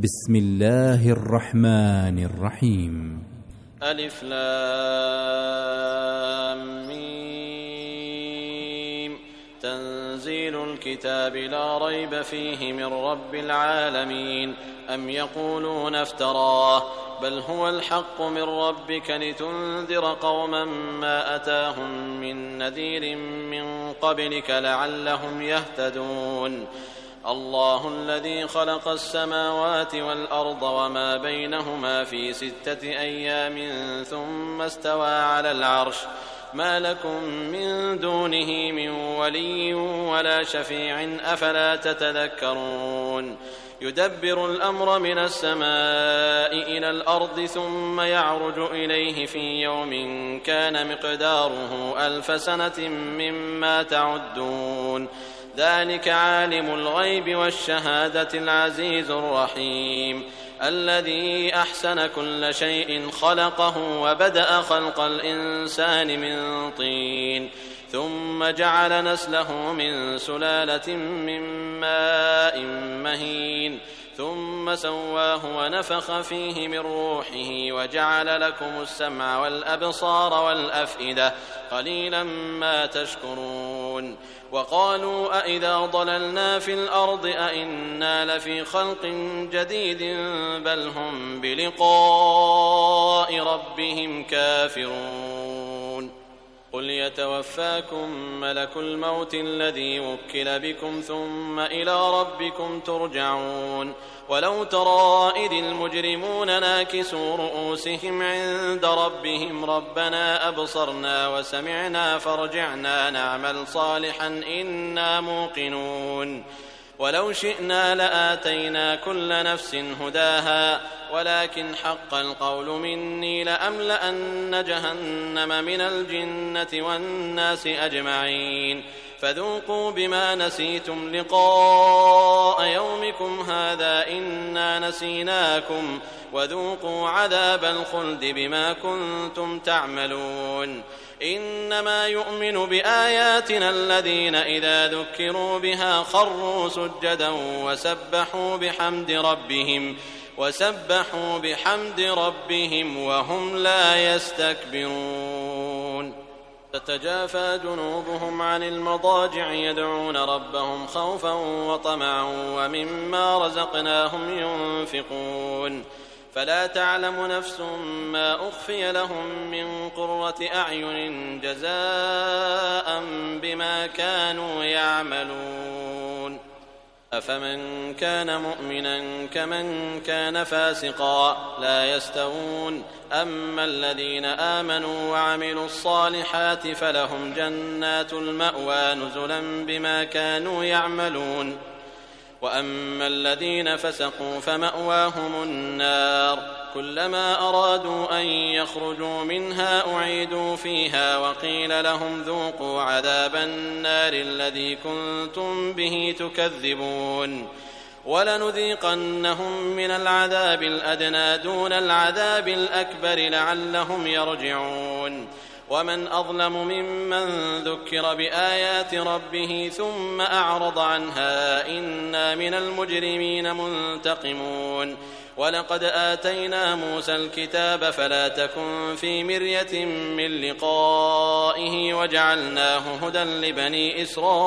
بسم الله الرحمن الرحيم. ألف لام ميم. تنزيل الكتاب لا ريب فيه من رب العالمين. أم يقولون افتراه بل هو الحق من ربك لتنذر قوما ما أتاهم من نذير من قبلك لعلهم يهتدون. الله الذي خلق السماوات والأرض وما بينهما في 6 أيام ثم استوى على العرش ما لكم من دونه من ولي ولا شفيع أفلا تتذكرون. يدبر الأمر من السماء إلى الأرض ثم يعرج إليه في يوم كان مقداره 1000 سنة مما تعدون. ذلك عالم الغيب والشهادة العزيز الرحيم الذي أحسن كل شيء خلقه وبدأ خلق الإنسان من طين ثم جعل نسله من سلالة من ماء مهين ثم سواه ونفخ فيه من روحه وجعل لكم السمع والأبصار والأفئدة قليلا ما تشكرون. وقالوا أئذا ضللنا في الأرض أئنا لفي خلق جديد بل هم بلقاء ربهم كافرون. قل يتوفاكم ملك الموت الذي وكل بكم ثم إلى ربكم ترجعون. ولو ترى إذ المجرمون ناكسوا رؤوسهم عند ربهم ربنا أبصرنا وسمعنا فارجعنا نعمل صالحا إنا موقنون. ولو شئنا لآتينا كل نفس هداها ولكن حق القول مني لأملأن جهنم من الجنة والناس أجمعين. فذوقوا بما نسيتم لقاء يومكم هذا إنا نسيناكم وذوقوا عذاب الخلد بما كنتم تعملون. إنما يؤمن بآياتنا الذين إذا ذكروا بها خروا سجدا وسبحوا بحمد ربهم وهم لا يستكبرون. تتجافى جنوبهم عن المضاجع يدعون ربهم خوفا وطمعا ومما رزقناهم ينفقون. فلا تعلم نفس ما أخفي لهم من قرة أعين جزاء بما كانوا يعملون. أفمن كان مؤمنا كمن كان فاسقا لا يستوون. أما الذين آمنوا وعملوا الصالحات فلهم جنات المأوى نزلا بما كانوا يعملون. وأما الذين فسقوا فمأواهم النار كلما أرادوا أن يخرجوا منها أعيدوا فيها وقيل لهم ذوقوا عذاب النار الذي كنتم به تكذبون. ولنذيقنهم من العذاب الأدنى دون العذاب الأكبر لعلهم يرجعون. ومن أظلم ممن ذكر بآيات ربه ثم أعرض عنها إنا من المجرمين منتقمون. ولقد آتينا موسى الكتاب فلا تكن في مرية من لقائه وجعلناه هدى لبني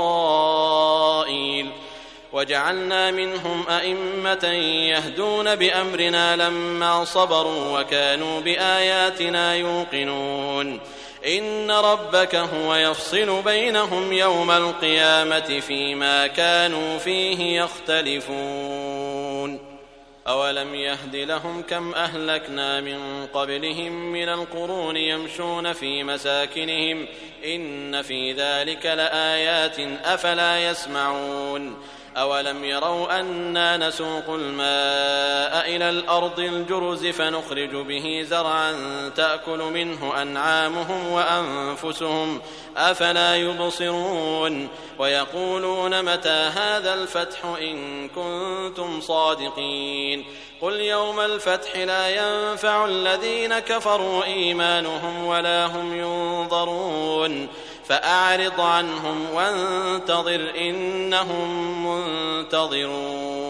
إسرائيل وجعلنا منهم أئمة يهدون بأمرنا لما صبروا وكانوا بآياتنا يوقنون. إن ربك هو يفصل بينهم يوم القيامة فيما كانوا فيه يختلفون. أولم يهد لهم كم أهلكنا من قبلهم من القرون يمشون في مساكنهم إن في ذلك لآيات أفلا يسمعون. أولم يروا أنا نسوق الماء إلى الأرض الجرز فنخرج به زرعا تأكل منه أنعامهم وأنفسهم أفلا يبصرون. ويقولون متى هذا الفتح إن كنتم صادقين. قل يوم الفتح لا ينفع الذين كفروا إيمانهم ولا هم ينظرون. فأعرض عنهم وانتظر إنهم منتظرون.